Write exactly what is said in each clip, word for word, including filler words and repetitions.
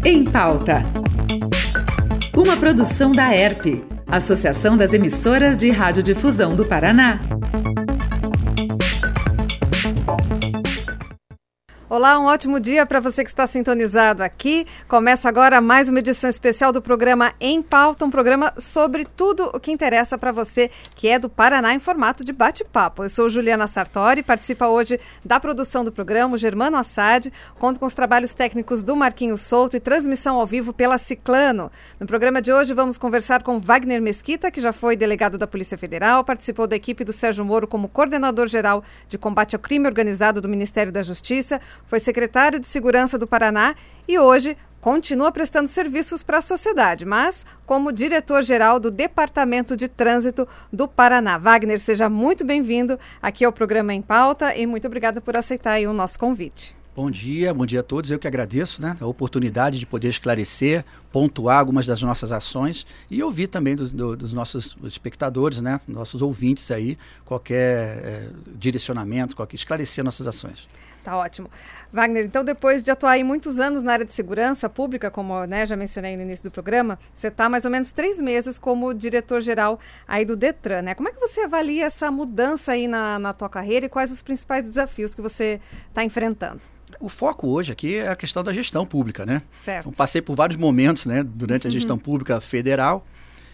Em Pauta. Uma produção da E R P, Associação das Emissoras de Radiodifusão do Paraná. Olá, um ótimo dia para você que está sintonizado aqui. Começa agora mais uma edição especial do programa Em Pauta, um programa sobre tudo o que interessa para você, que é do Paraná em formato de bate-papo. Eu sou Juliana Sartori, participa hoje da produção do programa o Germano Assad, conto com os trabalhos técnicos do Marquinhos Souto e transmissão ao vivo pela Ciclano. No programa de hoje vamos conversar com Wagner Mesquita, que já foi delegado da Polícia Federal, participou da equipe do Sérgio Moro como coordenador-geral de combate ao crime organizado do Ministério da Justiça, foi secretário de Segurança do Paraná e hoje continua prestando serviços para a sociedade, mas como diretor-geral do Departamento de Trânsito do Paraná. Wagner, seja muito bem-vindo aqui ao programa Em Pauta e muito obrigada por aceitar aí o nosso convite. Bom dia, bom dia a todos. Eu que agradeço, né, a oportunidade de poder esclarecer, pontuar algumas das nossas ações e ouvir também dos, do, dos nossos espectadores, né, nossos ouvintes aí, qualquer é, direcionamento, qualquer, esclarecer nossas ações. Tá ótimo. Wagner, então depois de atuar em muitos anos na área de segurança pública, como né, já mencionei no início do programa, você está mais ou menos três meses como diretor-geral aí do Detran, né? Como é que você avalia essa mudança aí na, na tua carreira e quais os principais desafios que você está enfrentando? O foco hoje aqui é a questão da gestão pública, né? Certo. Então, passei por vários momentos, né, durante a gestão uhum. pública federal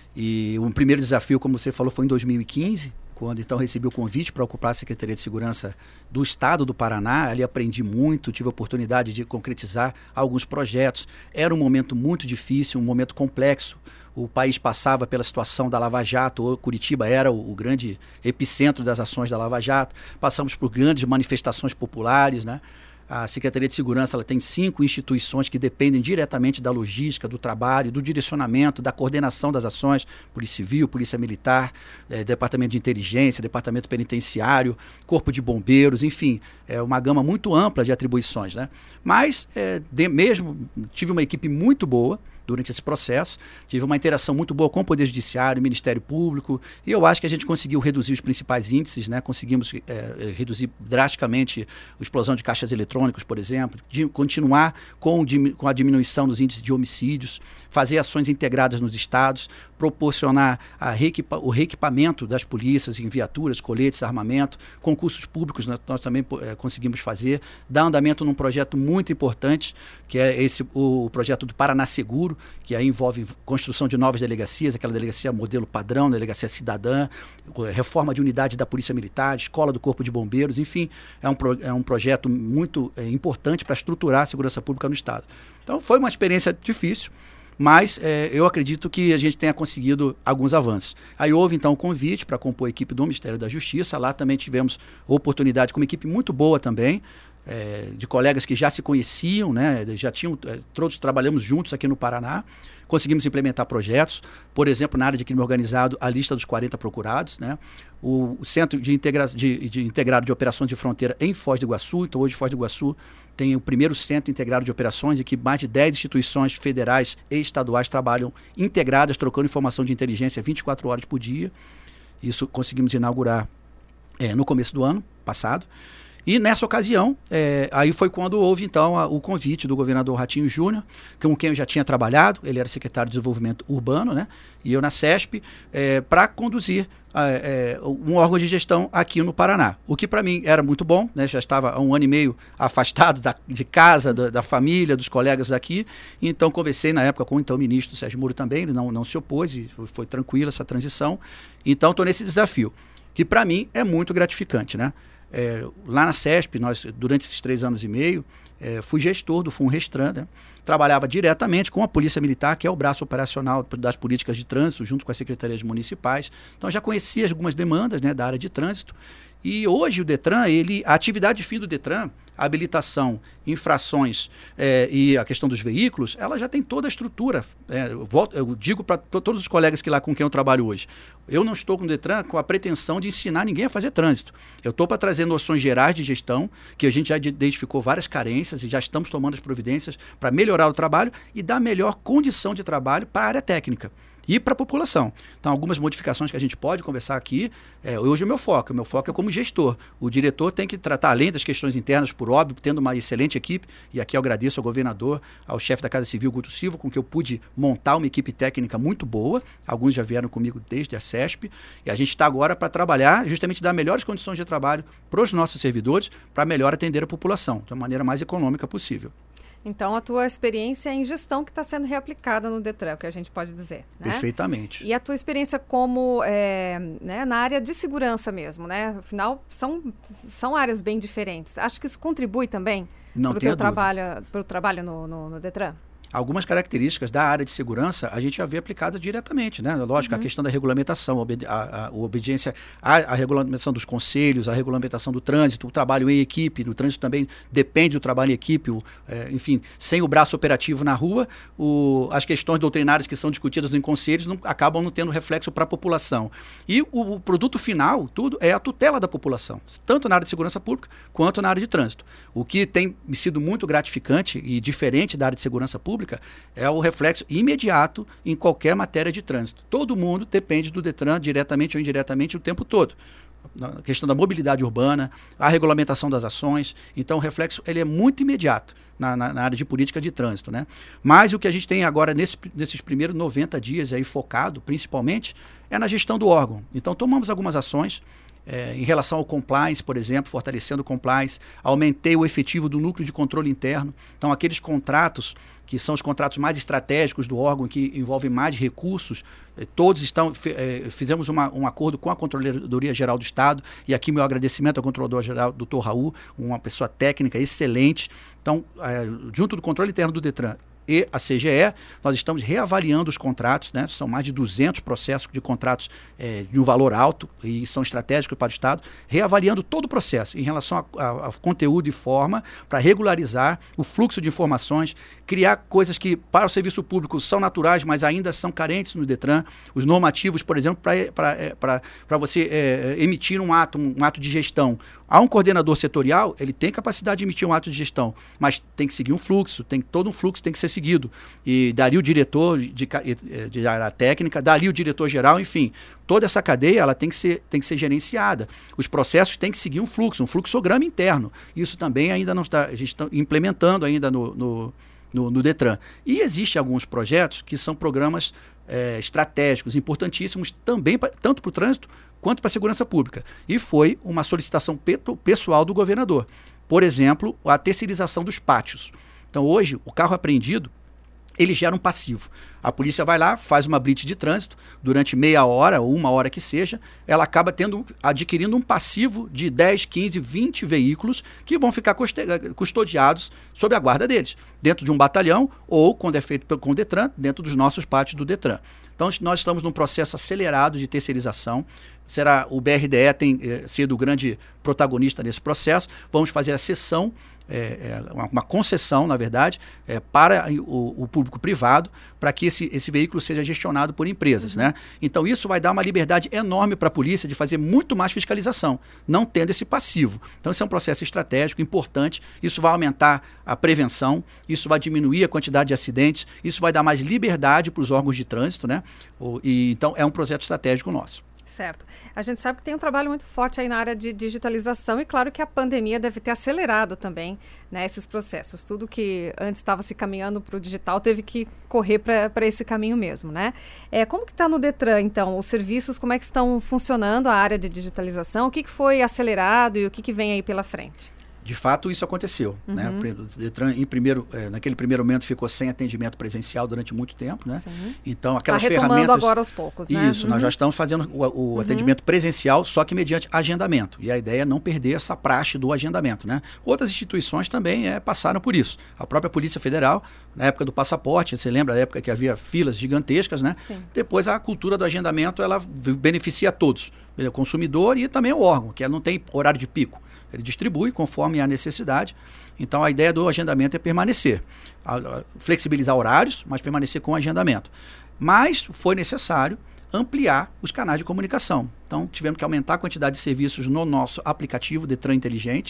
e o primeiro desafio, como você falou, foi em dois mil e quinze, quando então recebi o convite para ocupar a Secretaria de Segurança do Estado do Paraná. Ali aprendi muito, tive a oportunidade de concretizar alguns projetos. Era um momento muito difícil, um momento complexo. O país passava pela situação da Lava Jato, Curitiba era o, o grande epicentro das ações da Lava Jato. Passamos por grandes manifestações populares, né? A Secretaria de Segurança ela tem cinco instituições que dependem diretamente da logística, do trabalho, do direcionamento, da coordenação das ações, Polícia Civil, Polícia Militar, eh, Departamento de Inteligência, Departamento Penitenciário, Corpo de Bombeiros, enfim, é uma gama muito ampla de atribuições, né? Mas, eh, de, mesmo, tive uma equipe muito boa durante esse processo, tive uma interação muito boa com o Poder Judiciário, Ministério Público, e eu acho que a gente conseguiu reduzir os principais índices, né? Conseguimos é, reduzir drasticamente a explosão de caixas eletrônicos, por exemplo, de continuar com, com a diminuição dos índices de homicídios, fazer ações integradas nos estados, proporcionar a reequipa, o reequipamento das polícias em viaturas, coletes, armamento, concursos públicos nós, nós também é, conseguimos fazer, dar andamento num projeto muito importante, que é esse, o, o projeto do Paraná Seguro, que aí envolve construção de novas delegacias, aquela delegacia modelo padrão, delegacia cidadã, reforma de unidade da Polícia Militar, escola do Corpo de Bombeiros, enfim, é um, pro, é um projeto muito é, importante para estruturar a segurança pública no Estado. Então foi uma experiência difícil, mas é, eu acredito que a gente tenha conseguido alguns avanços. Aí houve então o convite para compor a equipe do Ministério da Justiça, lá também tivemos oportunidade com uma equipe muito boa também, É, de colegas que já se conheciam, né, já tinham, é, todos trabalhamos juntos aqui no Paraná, conseguimos implementar projetos, por exemplo, na área de crime organizado, a lista dos quarenta procurados, né, o, o Centro de, integra de, de Integrado de Operações de Fronteira em Foz do Iguaçu. Então hoje Foz do Iguaçu tem o primeiro Centro Integrado de Operações em que mais de dez instituições federais e estaduais trabalham integradas, trocando informação de inteligência vinte e quatro horas por dia. Isso conseguimos inaugurar é, no começo do ano passado. E nessa ocasião, é, aí foi quando houve então a, o convite do governador Ratinho Júnior, com quem eu já tinha trabalhado, ele era secretário de Desenvolvimento Urbano, né, e eu na SESP, é, para conduzir é, é, um órgão de gestão aqui no Paraná. O que para mim era muito bom, né, já estava há um ano e meio afastado da, de casa, da, da família, dos colegas daqui, então conversei na época com o então ministro Sérgio Moro também, ele não, não se opôs, e foi, foi tranquila essa transição, então estou nesse desafio, que para mim é muito gratificante, né? É, lá na SESP, nós, durante esses três anos e meio, é, fui gestor do FUNRESTRAN, né? Trabalhava diretamente com a Polícia Militar, que é o braço operacional das políticas de trânsito, junto com as secretarias municipais. Então, já conhecia algumas demandas, né, da área de trânsito. E hoje o Detran, ele, a atividade fim do Detran, a habilitação, infrações é, e a questão dos veículos, ela já tem toda a estrutura. É, eu, volto, eu digo para todos os colegas que lá com quem eu trabalho hoje, eu não estou com o Detran com a pretensão de ensinar ninguém a fazer trânsito. Eu estou para trazer noções gerais de gestão, que a gente já identificou várias carências e já estamos tomando as providências para melhorar o trabalho e dar melhor condição de trabalho para a área técnica. e para a população. Então, algumas modificações que a gente pode conversar aqui, é, hoje é o meu foco, o meu foco é como gestor. O diretor tem que tratar, além das questões internas, por óbvio, tendo uma excelente equipe, e aqui eu agradeço ao governador, ao chefe da Casa Civil, Guto Silva, com que eu pude montar uma equipe técnica muito boa, alguns já vieram comigo desde a CESP, e a gente está agora para trabalhar, justamente dar melhores condições de trabalho para os nossos servidores, para melhor atender a população, da maneira mais econômica possível. Então, a tua experiência em gestão que está sendo reaplicada no Detran, que a gente pode dizer, né? Perfeitamente. E a tua experiência como, é, né, na área de segurança mesmo, né? Afinal, são, são áreas bem diferentes. Acho que isso contribui também para o teu trabalho, pro trabalho no, no, no Detran? Algumas características da área de segurança a gente já vê aplicada diretamente, né? Lógico, uhum. a questão da regulamentação, a, obedi a, a obediência à, à regulamentação dos conselhos, a regulamentação do trânsito, o trabalho em equipe, o trânsito também depende do trabalho em equipe, o, é, enfim, sem o braço operativo na rua, o, as questões doutrinárias que são discutidas em conselhos não, acabam não tendo reflexo para a população. E o, o produto final, tudo, é a tutela da população, tanto na área de segurança pública quanto na área de trânsito. O que tem sido muito gratificante e diferente da área de segurança pública é o reflexo imediato em qualquer matéria de trânsito. Todo mundo depende do Detran, diretamente ou indiretamente, o tempo todo. A questão da mobilidade urbana, a regulamentação das ações. Então, o reflexo ele é muito imediato na, na, na área de política de trânsito, né? Mas o que a gente tem agora, nesse, nesses primeiros noventa dias, aí, focado, principalmente, é na gestão do órgão. Então, tomamos algumas ações. É, em relação ao compliance, por exemplo, fortalecendo o compliance, aumentei o efetivo do núcleo de controle interno. Então, aqueles contratos que são os contratos mais estratégicos do órgão, que envolvem mais recursos, eh, todos estão, eh, fizemos uma, um acordo com a Controladoria Geral do Estado, e aqui meu agradecimento ao Controlador Geral, doutor Raul, uma pessoa técnica excelente. Então, eh, junto do controle interno do Detran e a C G E, nós estamos reavaliando os contratos, né? São mais de duzentos processos de contratos é, de um valor alto e são estratégicos para o Estado, reavaliando todo o processo em relação a, a, a conteúdo e forma para regularizar o fluxo de informações, criar coisas que para o serviço público são naturais, mas ainda são carentes no Detran, os normativos, por exemplo, para você é, emitir um ato, um, um ato de gestão. Há um coordenador setorial, ele tem capacidade de emitir um ato de gestão, mas tem que seguir um fluxo, tem todo um fluxo tem que ser seguido. E dali o diretor de, de, de área técnica, dali o diretor geral, enfim, toda essa cadeia ela tem que ser, tem que ser gerenciada. Os processos têm que seguir um fluxo, um fluxograma interno. Isso também ainda não está, a gente está implementando ainda no, no, no, no Detran. E existem alguns projetos que são programas é, estratégicos, importantíssimos também, pra, tanto para o trânsito quanto para a segurança pública. E foi uma solicitação pessoal do governador. Por exemplo, a terceirização dos pátios. Então, hoje, o carro apreendido, ele gera um passivo. A polícia vai lá, faz uma blitz de trânsito, durante meia hora ou uma hora que seja, ela acaba tendo, adquirindo um passivo de dez, quinze, vinte veículos que vão ficar custodiados sob a guarda deles, dentro de um batalhão ou, quando é feito com o Detran, dentro dos nossos pátios do Detran. Então, nós estamos num processo acelerado de terceirização. Será, o B R D E tem eh, sido o grande protagonista nesse processo. Vamos fazer a cessão, é, é, uma, uma concessão, na verdade, é, para o, o público privado, para que esse, esse veículo seja gestionado por empresas. Uhum. Né? Então, isso vai dar uma liberdade enorme para a polícia de fazer muito mais fiscalização, não tendo esse passivo. Então, esse é um processo estratégico, importante. Isso vai aumentar a prevenção, isso vai diminuir a quantidade de acidentes, isso vai dar mais liberdade para os órgãos de trânsito, né? O, e, então, é um projeto estratégico nosso. Certo. A gente sabe que tem um trabalho muito forte aí na área de digitalização e claro que a pandemia deve ter acelerado também, né, esses processos. Tudo que antes estava se caminhando para o digital teve que correr para esse caminho mesmo, né? É, como que está no Detran, então? Os serviços, como é que estão funcionando a área de digitalização? O que, que foi acelerado e o que, que vem aí pela frente? De fato, isso aconteceu. Uhum. Né? O Detran, em primeiro, é, naquele primeiro momento, ficou sem atendimento presencial durante muito tempo. Né? Sim. Então, aquelas tá retomando ferramentas... agora aos poucos, né? Isso, uhum. nós já estamos fazendo o, o uhum. atendimento presencial, só que mediante agendamento. E a ideia é não perder essa praxe do agendamento. Né? Outras instituições também é, passaram por isso. A própria Polícia Federal, na época do passaporte, você lembra da época que havia filas gigantescas, né? Sim. Depois a cultura do agendamento, ela beneficia a todos. O consumidor e também o órgão, que não tem horário de pico. Ele distribui conforme a necessidade. Então, a ideia do agendamento é permanecer. A, a, flexibilizar horários, mas permanecer com o agendamento. Mas foi necessário ampliar os canais de comunicação. Então, tivemos que aumentar a quantidade de serviços no nosso aplicativo Detran Inteligente.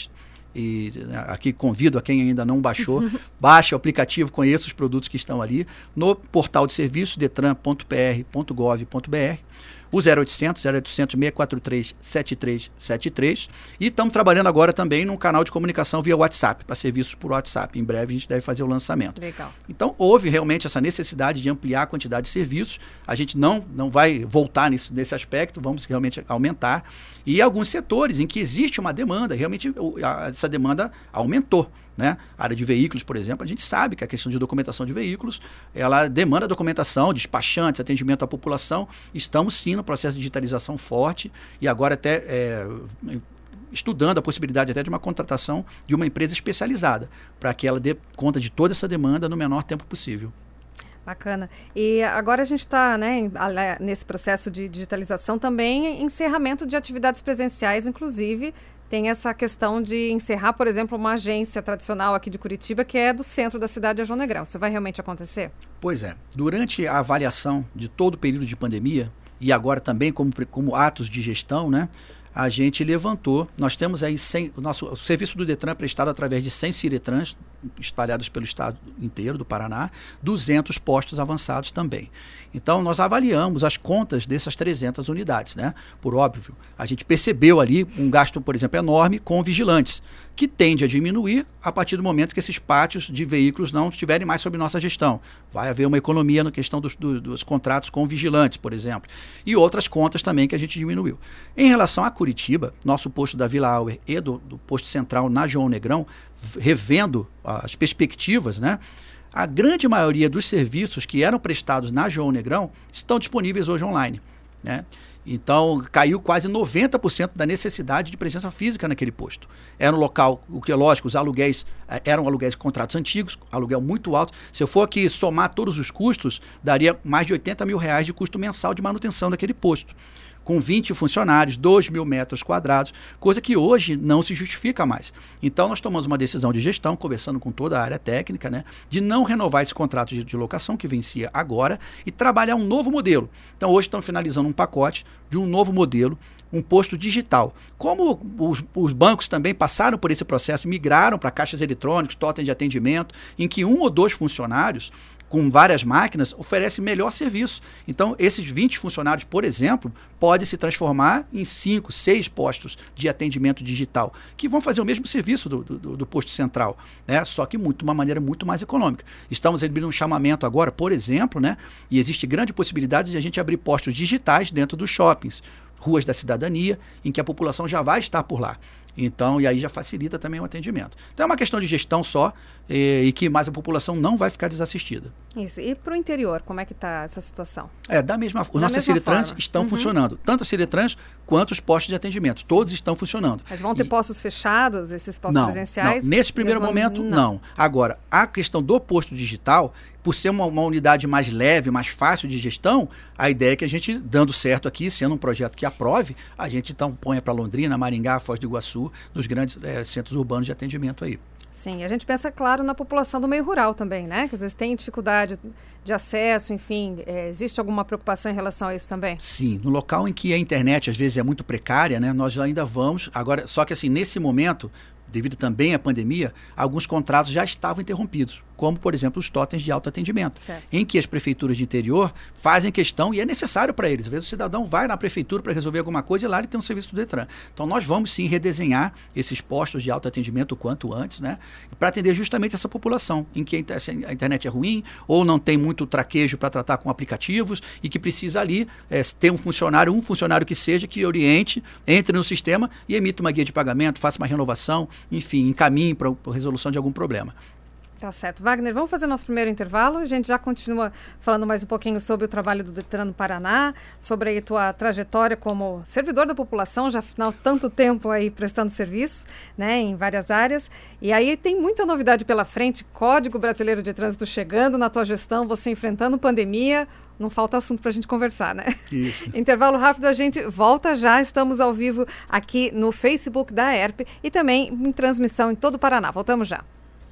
E aqui convido a quem ainda não baixou, baixe o aplicativo, conheça os produtos que estão ali no portal de serviços detran ponto p r ponto gov ponto b r. O zero oitocentos, zero oitocentos, seis quatro três, sete três sete três. E estamos trabalhando agora também num canal de comunicação via WhatsApp, para serviços por WhatsApp. Em breve a gente deve fazer o lançamento. Legal. Então, houve realmente essa necessidade de ampliar a quantidade de serviços. A gente não, não vai voltar nisso, nesse aspecto, vamos realmente aumentar. E alguns setores em que existe uma demanda, realmente a, essa demanda aumentou. Né? A área de veículos, por exemplo, a gente sabe que a questão de documentação de veículos, ela demanda documentação, despachantes, atendimento à população. Estamos sim no processo de digitalização forte e agora até é, estudando a possibilidade até de uma contratação de uma empresa especializada para que ela dê conta de toda essa demanda no menor tempo possível. Bacana. E agora a gente está, né, nesse processo de digitalização também, encerramento de atividades presenciais, inclusive tem essa questão de encerrar, por exemplo, uma agência tradicional aqui de Curitiba, que é do centro da cidade, a João Negrão. Isso vai realmente acontecer? Pois é. Durante a avaliação de todo o período de pandemia, e agora também como, como atos de gestão, né, a gente levantou, nós temos aí cem, o nosso o serviço do Detran prestado através de cem Ciretrans, espalhados pelo estado inteiro do Paraná, duzentos postos avançados também. Então, nós avaliamos as contas dessas trezentas unidades, né? Por óbvio, a gente percebeu ali um gasto, por exemplo, enorme com vigilantes, que tende a diminuir a partir do momento que esses pátios de veículos não estiverem mais sob nossa gestão. Vai haver uma economia na questão dos, dos, dos contratos com vigilantes, por exemplo, e outras contas também que a gente diminuiu. Em relação a Curitiba, nosso posto da Vila Auer e do, do posto central na João Negrão, revendo as perspectivas, né? A grande maioria dos serviços que eram prestados na João Negrão estão disponíveis hoje online, né? Então, caiu quase noventa por cento da necessidade de presença física naquele posto. Era um local, o que é lógico, os aluguéis eram aluguéis de contratos antigos, aluguel muito alto. Se eu for aqui somar todos os custos, daria mais de oitenta mil reais de custo mensal de manutenção daquele posto. Com vinte funcionários, dois mil metros quadrados, coisa que hoje não se justifica mais. Então, nós tomamos uma decisão de gestão, conversando com toda a área técnica, né, de não renovar esse contrato de, de locação que vencia agora e trabalhar um novo modelo. Então, hoje estamos finalizando um pacote de um novo modelo, um posto digital. Como os, os bancos também passaram por esse processo, migraram para caixas eletrônicos, totem de atendimento, em que um ou dois funcionários com várias máquinas, oferece melhor serviço. Então, esses vinte funcionários, por exemplo, podem se transformar em cinco, seis postos de atendimento digital, que vão fazer o mesmo serviço do, do, do posto central, né? Só que muito, de uma maneira muito mais econômica. Estamos abrindo um chamamento agora, por exemplo, né? E existe grande possibilidade de a gente abrir postos digitais dentro dos shoppings, ruas da cidadania, em que a população já vai estar por lá. Então, e aí já facilita também o atendimento. Então é uma questão de gestão só e, e que mais a população não vai ficar desassistida. Isso. E para o interior, como é que está essa situação? É, da mesma forma. Os nossos Ciretrans estão uhum. funcionando. Tanto a Ciretrans quanto os postos de atendimento. Sim. Todos estão funcionando. Mas vão ter e... postos fechados, esses postos não, presenciais? Não, nesse primeiro momento, não. não. Agora, a questão do posto digital, por ser uma, uma unidade mais leve, mais fácil de gestão, a ideia é que a gente, dando certo aqui, sendo um projeto que aprove, a gente então ponha para Londrina, Maringá, Foz do Iguaçu, nos grandes é, centros urbanos de atendimento aí. Sim, a gente pensa, claro, na população do meio rural também, né? Que às vezes tem dificuldade de acesso, enfim, é, existe alguma preocupação em relação a isso também? Sim, no local em que a internet às vezes é muito precária, né? Nós ainda vamos, agora, só que assim, nesse momento, devido também à pandemia, alguns contratos já estavam interrompidos, como, por exemplo, os totens de autoatendimento, certo. Em que as prefeituras de interior fazem questão, e é necessário para eles. Às vezes o cidadão vai na prefeitura para resolver alguma coisa e lá ele tem um serviço do Detran. Então, nós vamos sim redesenhar esses postos de autoatendimento o quanto antes, né? Para atender justamente essa população, em que a internet é ruim, ou não tem muito traquejo para tratar com aplicativos, e que precisa ali é, ter um funcionário, um funcionário que seja, que oriente, entre no sistema e emita uma guia de pagamento, faça uma renovação, enfim, encaminhe para a resolução de algum problema. Tá certo. Wagner, vamos fazer nosso primeiro intervalo. A gente já continua falando mais um pouquinho sobre o trabalho do Detran no Paraná, sobre a tua trajetória como servidor da população, já afinal tanto tempo aí prestando serviço, né, em várias áreas. E aí tem muita novidade pela frente, Código Brasileiro de Trânsito chegando na tua gestão, você enfrentando pandemia. Não falta assunto para a gente conversar, né? Isso. Intervalo rápido, a gente volta já. Estamos ao vivo aqui no Facebook da E R P e também em transmissão em todo o Paraná. Voltamos já.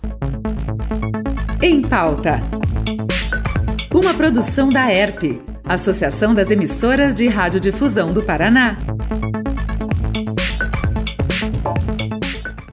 Em Pauta. Uma produção da E R P, Associação das Emissoras de Radiodifusão do Paraná.